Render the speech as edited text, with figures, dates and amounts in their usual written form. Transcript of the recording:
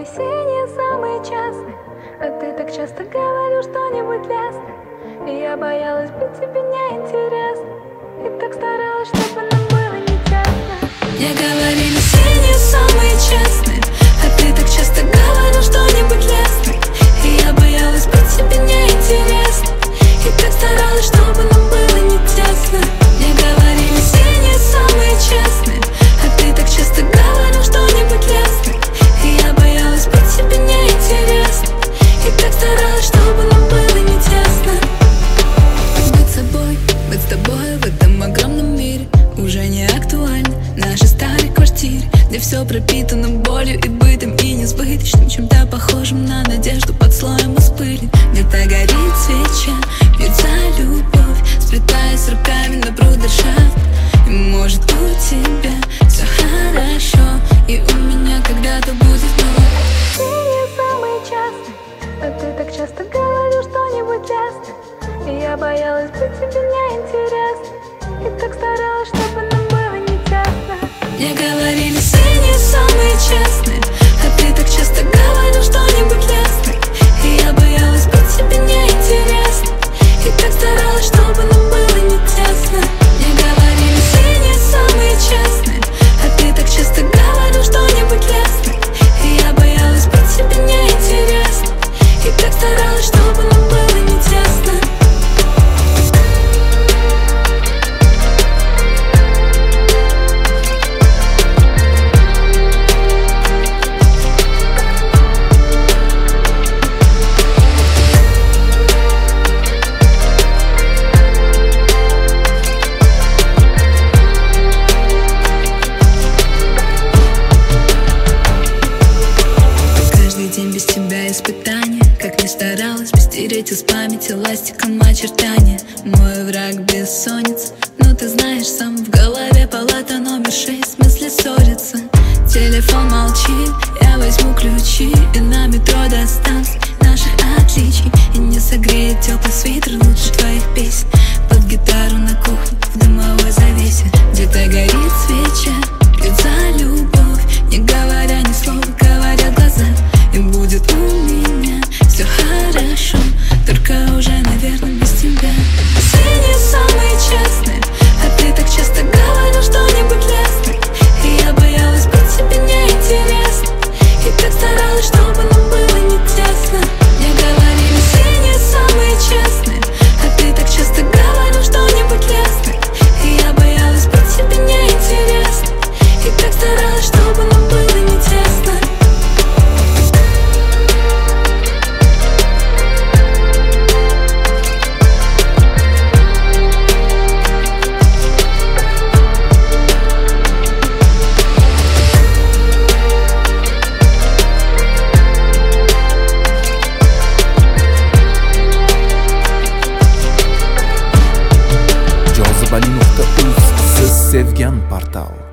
синие самые частные, а ты так часто говорил что-нибудь лестное. И я боялась быть тебе неинтересной, и так старалась, чтобы нам было не тесно. Мне говорили синие самые частные, а ты так часто говорил что-нибудь лестное. И я боялась быть тебе неинтересной, и так старалась, чтобы нам было не тесно. Мне говорили синие самые частные, а ты так часто говорил что-нибудь лестное. И я боялась быть тебе неинтересной, и так старалась, чтобы нам было не тесно. Быть с тобой в этом огромном мире уже не актуально. Нашей старой квартире, где все пропитано болью и бытом, и несбыточным, чем-то похожим на надежду под слоем из пыли. Где-то горит свеча, пьют за любовь, сплетаясь руками на брудершафт. И может у тебя все хорошо, и у меня когда-то будет вновь. Синие самые частые, а ты так часто говорил что-нибудь лестное. И я боялась быть тебе неинтересной, и так старалась, чтобы нам было не тесно. Мне говорили синие самые частные, а ты так часто говорил что-нибудь лестное. И я боялась быть тебе неинтересной, и так старалась, чтобы нам было не тесно. Мне говорили синие самые частные, а ты так часто говорил что-нибудь лестное. И я боялась быть тебе неинтересной, и так старалась, чтобы нам было не тесно. Без тебя испытания, как ни старалась бы стереть из памяти ластиком очертания. Мой враг бессонница, но ты знаешь, сам в голове палата номер 6, в смысле ссорится. Телефон молчит, я возьму ключи и на метро до станции наших отличий. И не согреет теплый свитер лучше твоих песен под гитару на кухне в дымовой завесе. Где-то горит свеча, пьют за любовь, не говоря ни слова, говорят глаза. И будет у меня все хорошо, только уже, наверное, без тебя. Синие самые частные, а ты так часто говорил что-нибудь лестное. И я боялась быть тебе неинтересной, и так старалась, чтобы нам было не тесно. Мне говорили синие самые частные, а ты так часто говорил что-нибудь лестное. И я боялась быть тебе неинтересной, и так старалась, чтобы нам было не тесно. Jozibali.uz, siz sevgan portal.